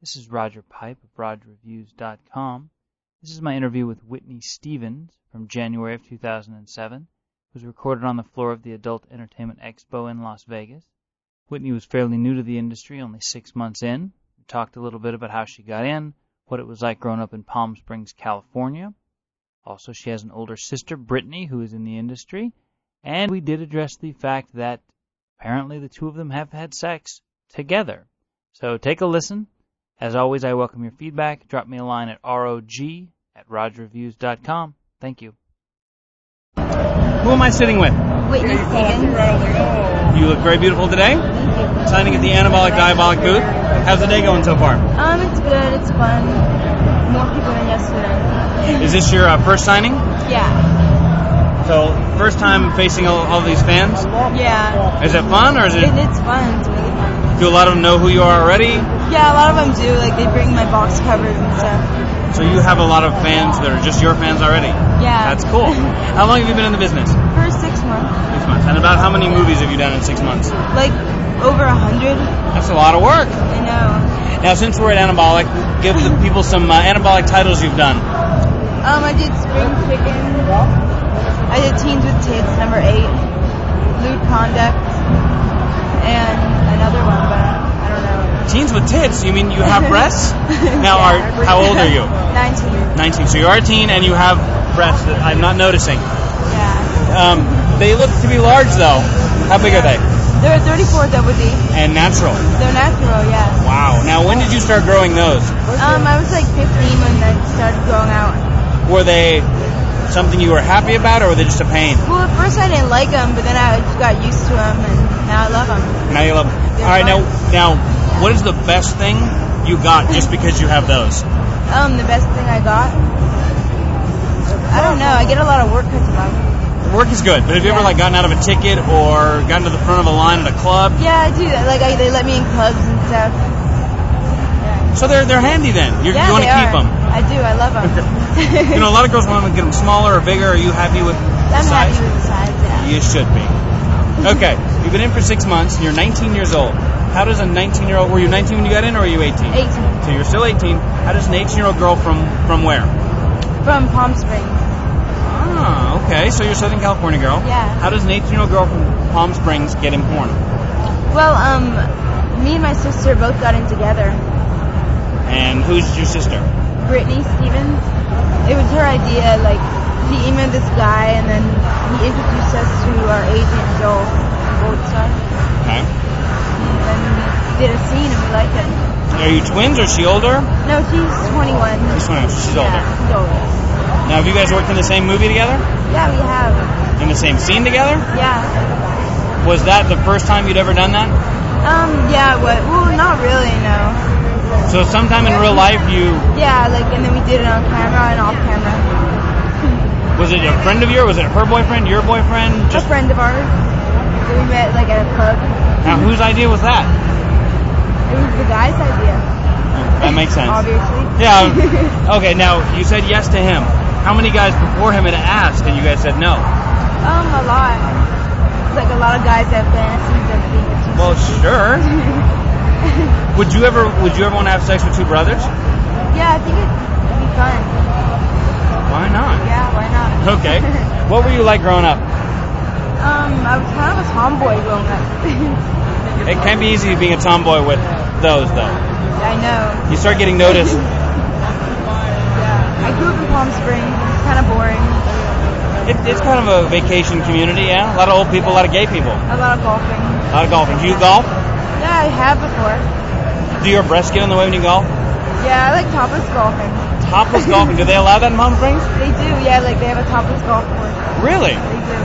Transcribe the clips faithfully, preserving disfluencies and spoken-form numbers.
This is Roger Pipe of Roger Reviews dot com. This is my interview with Whitney Stevens from January of two thousand seven. It was recorded on the floor of the Adult Entertainment Expo in Las Vegas. Whitney was fairly new to the industry, only six months in. We talked a little bit about how she got in, what it was like growing up in Palm Springs, California. Also, she has an older sister, Brittany, who is in the industry. And we did address the fact that apparently the two of them have had sex together. So take a listen. As always, I welcome your feedback. Drop me a line at rog at roger reviews dot com. Thank you. Who am I sitting with? Whitney Stevens. You look very beautiful today. Thank you. Signing at the Anabolic Diabolic booth. How's the day going so far? Um, it's good. It's fun. More people than yesterday. Is this your uh, first signing? Yeah. So, first time facing all, all these fans? Yeah. Is it fun or is it... it? It's fun. It's really fun. Do a lot of them know who you are already? Yeah, a lot of them do. Like, they bring my box covers and stuff. So you have a lot of fans that are just your fans already? Yeah. That's cool. How long have you been in the business? For six months. Six months. And about how many movies have you done in six months? Like, over a hundred. That's a lot of work. I know. Now, since we're at Anabolic, give the people some uh, Anabolic titles you've done. Um, I did Spring Chicken. I did Teens with Tits, number eight. Lewd Conduct. And another one, but I don't know. Teens with tits? You mean you have breasts? Now, Yeah. are how old are you? Nineteen. nineteen. So you are a teen and you have breasts that I'm not noticing. Yeah. Um, they look to be large, though. How big are they? They're thirty-four double D. And natural. They're natural, yeah. Wow. Now, when did you start growing those? Um, I was like fifteen when I started growing out. Were they something you were happy about, or were they just a pain? Well, at first I didn't like them, but then I just got used to them, and now I love them. Now you love them. All right. Now, now, what is the best thing you got just because you have those? Um, the best thing I got? I don't know. I get a lot of work because of them. Work is good, but have you ever Yeah. like gotten out of a ticket or gotten to the front of a line at a club? Yeah, I do that. Like, I, they let me in clubs and stuff. Yeah, So they're they're handy then. You're, yeah you want they to keep are. them. I do. I love them. You know, a lot of girls want to get them smaller or bigger. Are you happy with the I'm size? happy with the size, yeah. You should be. Okay, you've been in for six months. And you're nineteen years old. How does a nineteen-year-old? Were you nineteen when you got in, or were you eighteen? eighteen. So you're still eighteen. How does an eighteen-year-old girl from from where? From Palm Springs. Ah, okay. So you're a Southern California girl. Yeah. How does an eighteen-year-old girl from Palm Springs get in porn? Well, um, me and my sister both got in together. And who's your sister? Brittany Stevens. It was her idea. Like, she emailed this guy, and then he introduced us to our agent, Joel Goldstar. Okay. And then we did a scene, and we liked it. Are you twins, or is she older? No, she's twenty-one. She's twenty-one, so she's older. Yeah, she's older. Now, have you guys worked in the same movie together? Yeah, we have. In the same scene together? Yeah. Was that the first time you'd ever done that? Um, yeah, what? Well, not really, no. So sometime in real life you... Yeah, like, and then we did it on camera and off camera. Was it a friend of yours? Was it her boyfriend, your boyfriend? A friend of ours. So we met, like, at a club. Now, whose idea was that? It was the guy's idea. That makes sense. Obviously. Yeah. Okay, now, you said yes to him. How many guys before him had asked and you guys said no? Um, a lot. It's like a lot of guys have fantasies of being a two Well, sure. Would you ever Would you ever want to have sex with two brothers? Yeah, I think it'd be fun. Why not? Yeah, why not? Okay. What were you like growing up? Um, I was kind of a tomboy growing up. It can be easy being a tomboy with those, though. I know. You start getting noticed. Yeah. I grew up in Palm Springs. It's kind of boring. It, it's kind of a vacation community, yeah? A lot of old people, a lot of gay people. A lot of golfing. A lot of golfing. Do you golf? Yeah, I have before. Do your breasts get in the way when you golf? Yeah, I like topless golfing. Topless golfing. Do they allow that in Palm Springs? They do, yeah, like they have a topless golf course. Really? They do.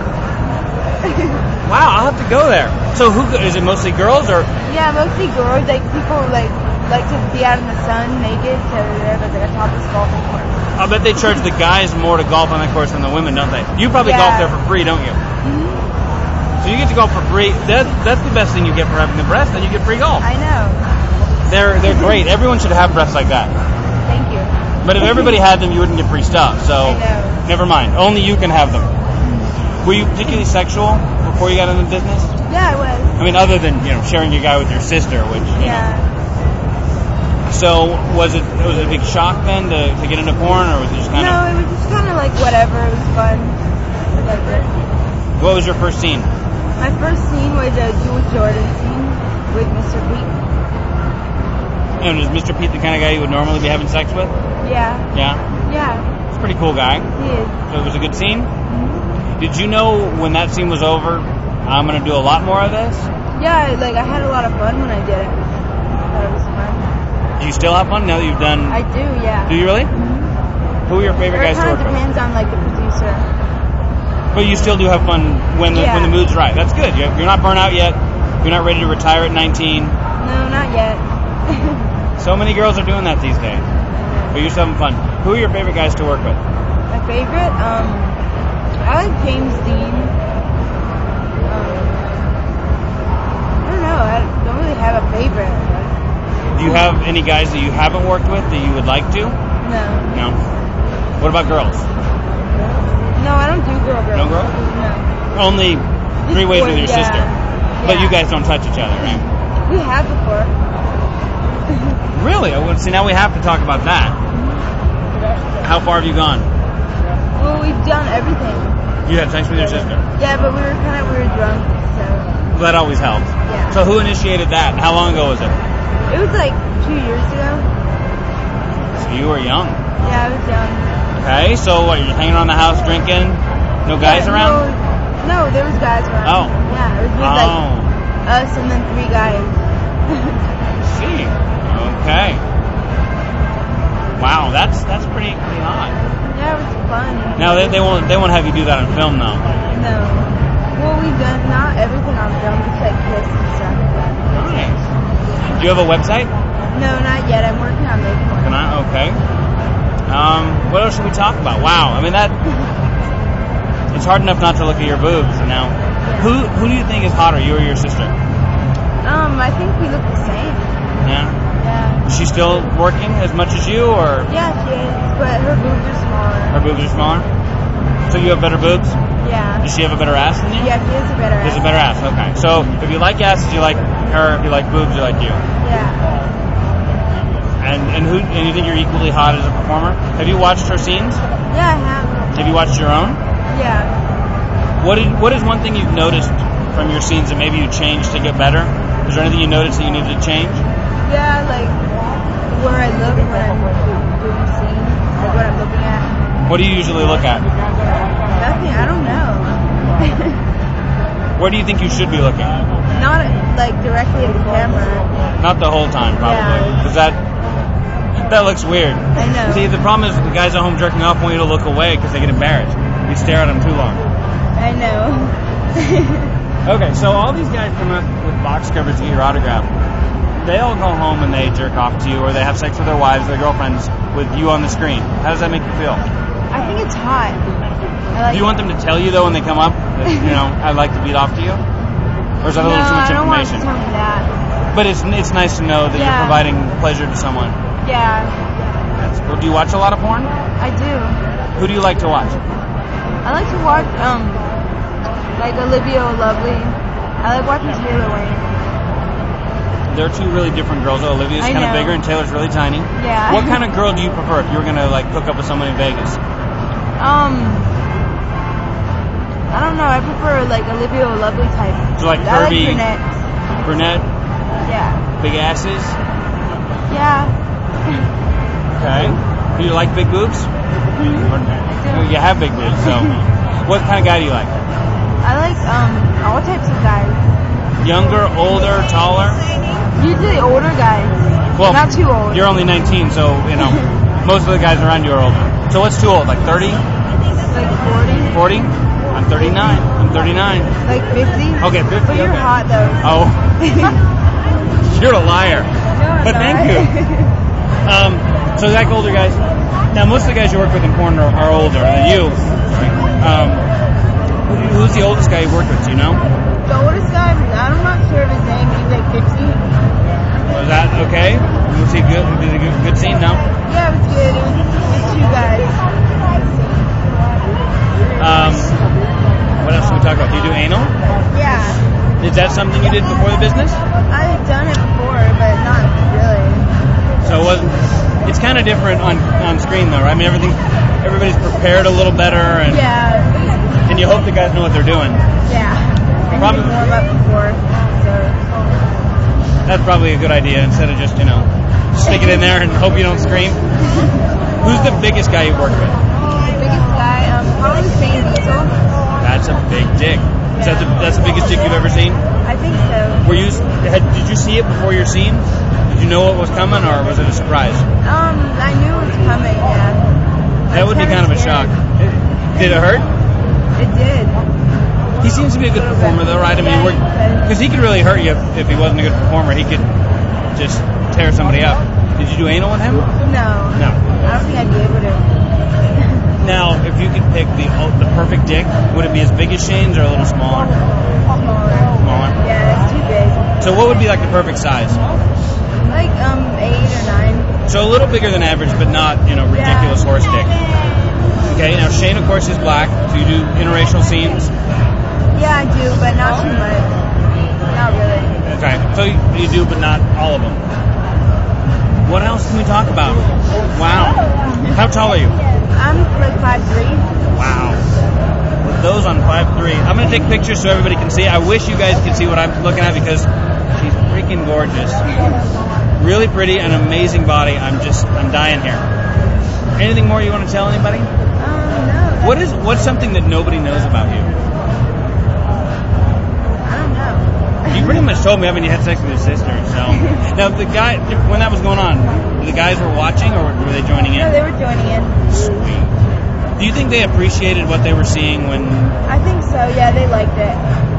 Wow, I'll have to go there. So who is it? Mostly girls or? Yeah, mostly girls. Like people like like to be out in the sun naked, so they have like a topless golfing course. I bet they charge the guys more to golf on that course than the women, don't they? You probably Yeah. golf there for free, don't you? Mm-hmm. So you get to golf for free. That, that's the best thing you get for having the breasts, and you get free golf. I know. They're they're great. Everyone should have breasts like that. Thank you. But if everybody had them, you wouldn't get free stuff. So I know. never mind. Only you can have them. Were you particularly sexual before you got into the business? Yeah, I was. I mean, other than, you know, sharing your guy with your sister, which, you Yeah. know. So was it was it a big shock then to, to get into porn, or was it just kind No, of? it was just kind of like whatever. It was fun. I liked it. What was your first scene? My first scene was a Jules Jordan scene with Mister Pete. And was Mister Pete the kind of guy you would normally be having sex with? Yeah. Yeah. Yeah. He's a pretty cool guy. He is. So it was a good scene. Mm-hmm. Did you know when that scene was over, I'm gonna do a lot more of this? Yeah, like I had a lot of fun when I did it. I thought it was fun. Do you still have fun now that you've done? I do, yeah. Do you really? Mm-hmm. Who are your favorite Or guys it to kind work of with? depends on like the producer. But you still do have fun when the Yeah. when the mood's right. That's good. You're you're not burnt out yet. You're not ready to retire at nineteen. No, not yet. So many girls are doing that these days. But you're still having fun. Who are your favorite guys to work with? My favorite, um, I like James Dean. Um, I don't know. I don't really have a favorite. Do you have any guys that you haven't worked with that you would like to? No. No. What about girls? No, I don't do girl girl. No girl? No. Only three ways with your Yeah. sister. But Yeah. you guys don't touch each other, right? We have before. Really? Oh, well, see, now we have to talk about that. How far have you gone? Well, we've done everything. You had sex with your sister. Yeah, but we were kind of we were drunk, so That always helps. yeah. So who initiated that? And how long ago was it? It was like two years ago. So you were young. Yeah, I was young. Okay, so what, you're hanging around the house drinking? No guys Yeah, around? No, no, there was guys around. Oh. Yeah, it was just Oh, like us and then three guys. see. Okay. Wow, that's that's pretty pretty hot. Yeah, it was fun. Now they, they won't they won't have you do that on film though. No. Well, we've done not everything on film, just like kiss and stuff. Nice. Do you have a website? No, not yet. I'm working on making one. Can I? Okay. Um, what else should we talk about? Wow, I mean that. It's hard enough not to look at your boobs now. Who who do you think is hotter, you or your sister? Um, I think we look the same. Yeah. Yeah. Is she still working as much as you, or Yeah, she is, but her boobs are smaller. her boobs are smaller? So you have better boobs? Yeah. Does she have a better ass than you? Yeah, she has a better She has ass. a better ass. Okay. So if you like asses, you like her. If you like boobs, you like you. Yeah. And and who and you think you're equally hot as a performer? Have you watched her scenes? Yeah, I have. Have you watched your own? Yeah. What did what is one thing you've noticed from your scenes that maybe you changed to get better? Is there anything you noticed that you needed to change? Yeah, like where I look when I'm doing a scene, like what I'm looking at. What do you usually look at? Nothing. I don't know. Where do you think you should be looking? Not like directly at the camera. Not the whole time, probably, Yeah. because that that looks weird. I know. See, the problem is the guys at home jerking off want you to look away because they get embarrassed. You stare at them too long. I know. Okay, so all these guys come up with box covers to get your autograph. They all go home and they jerk off to you, or they have sex with their wives, their girlfriends, with you on the screen. How does that make you feel? I think it's hot. I like Do you want them to tell you though when they come up that, you know, I'd like to beat off to you? Or is that a No, little too much I don't want information? to tell me that. But it's it's nice to know that Yeah. you're providing pleasure to someone. Yeah, That's cool. Do you watch a lot of porn? I do. Who do you like to watch? I like to watch, um, like Olivia Lovely. I like watching Taylor Wayne. They're two really different girls. Olivia's I kind of know. bigger and Taylor's really tiny. Yeah. What kind of girl do you prefer if you were gonna like hook up with someone in Vegas? Um, I don't know. I prefer like Olivia Lovely type. So like I curvy, like brunettes. brunette, Yeah. big asses. Yeah. Okay. Do you like big boobs? Mm-hmm. Or- I do. You have big boobs, so what kind of guy do you like? I like um all types of guys. Younger, older, taller? Usually older guys. Well, Not too old. You're only nineteen, so you know most of the guys around you are older. So what's too old? Like thirty? Like forty. forty? I'm thirty-nine. I'm thirty-nine. Like fifty. Okay, fifty. But you're okay. hot though. Oh, you're a liar. No, But I'm thank not. you. Um, so like older guys. Now most of the guys you work with in porn are, are older than you. Um, who- who's the oldest guy you worked with? Do you know? The oldest guy, I'm not sure of his name. He's like fifty. Was that okay? Was he good? Did he good, good scene? No. Yeah, it was good. It was, it was two guys. Um, what else should we talk about? Do you do anal? Yeah. Is that something you did before the business? I've done it before, but not really. So was of different on on screen though, right? I mean, everything, everybody's prepared a little better, and Yeah. and you hope the guys know what they're doing. Yeah. I Probably- need to warm up before. So. That's probably a good idea instead of just you know stick it in there and hope you don't scream. Who's the biggest guy you've worked with? Biggest guy, um, probably Shane Diesel. That's a big dick. Is that the, that's the biggest dick you've ever seen? I think so. Were you had, did you see it before your scene? Did you know what was coming, or was it a surprise? Um, I knew it was coming. Yeah. That would be kind of a shock. Did it hurt? It did. He seems to be a good performer, though, right? I mean, because he could really hurt you if, if he wasn't a good performer. He could just tear somebody up. Did you do anal with him? No. No. I don't think I'd be able to. Now, if you could pick the the perfect dick, would it be as big as Shane's or a little smaller? Smaller. Smaller. Yeah, it's too big. So what would be like the perfect size? Like um eight or nine. So a little bigger than average, but not, you know, ridiculous Yeah. horse dick. Okay, now Shane, of course, is black, so you do interracial scenes. Yeah, I do, but not too much. Not really. Okay, so you, you do, but not all of them. What else can we talk about? Wow. How tall are you? I'm like five three. Wow. With those on five three. I'm going to take pictures so everybody can see. I wish you guys could see what I'm looking at because she's freaking gorgeous. Really pretty, an amazing body. I'm just, I'm dying here. Anything more you want to tell anybody? Um, no. What is, what's something that nobody knows about you? I don't know. You pretty much told me, I mean, you had sex with your sister, so. Now, the guy, when that was going on, the guys were watching or were they joining in? No, they were joining in. Sweet. Do you think they appreciated what they were seeing when... I think so, yeah, they liked it.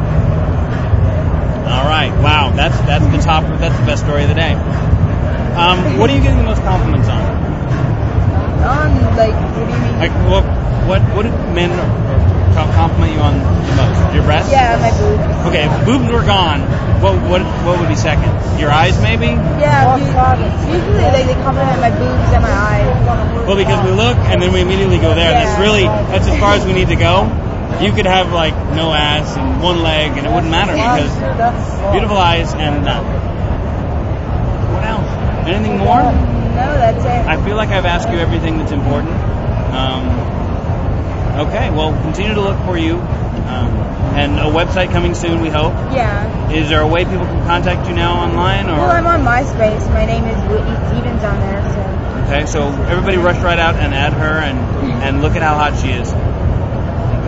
All right, wow, that's that's the top, that's the best story of the day. Um, what are you getting the most compliments on? Um, like, what do you mean? Like, what, what, what do men com- compliment you on the most? Your breasts? Yeah, my boobs. Okay, if boobs were gone, what what what would be second? Your eyes, maybe? Yeah, u- usually like, they compliment my boobs and my eyes. Well, because we look and then we immediately go there. That's really, that's as far as we need to go. You could have like no ass and one leg and it wouldn't matter because beautiful eyes and none. What else? Anything more? No, that's it. I feel like I've asked you everything that's important. Um, okay, well, continue to look for you. Um, and a website coming soon, we hope. Yeah. Is there a way people can contact you now online? Or Well, I'm on MySpace. My name is Whitney Stevens on there, so. Okay, so everybody rush right out and add her and, and look at how hot she is.